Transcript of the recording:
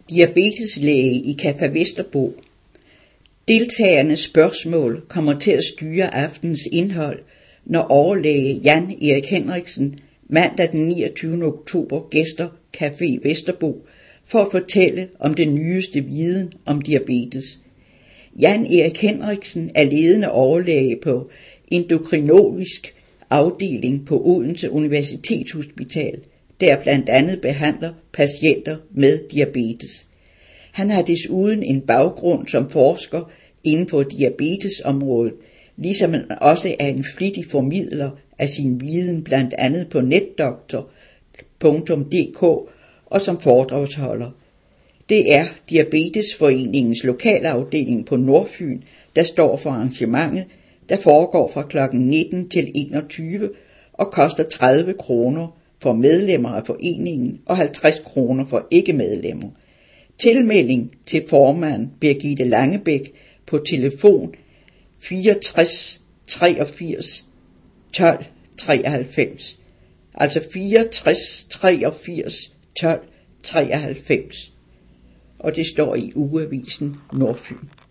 Diabeteslæge i Café Vesterbo. Deltagernes spørgsmål kommer til at styre aftens indhold, når overlæge Jan Erik Henriksen mandag den 29. oktober gæster Café Vesterbo for at fortælle om den nyeste viden om diabetes. Jan Erik Henriksen er ledende overlæge på endokrinologisk afdeling på Odense Universitetshospital, der blandt andet behandler patienter med diabetes. Han har desuden en baggrund som forsker inden for diabetesområdet, ligesom han også er en flittig formidler af sin viden blandt andet på netdoktor.dk og som foredragsholder. Det er Diabetesforeningens lokalafdeling på Nordfyn, der står for arrangementet, der foregår fra kl. 19 til 21 og koster 30 kroner for medlemmer af foreningen og 50 kroner for ikke-medlemmer. Tilmelding til formand Birgitte Langebæk på telefon 64 83 12 93, altså 64 83 12 93, og det står i ugeavisen Nordfyn.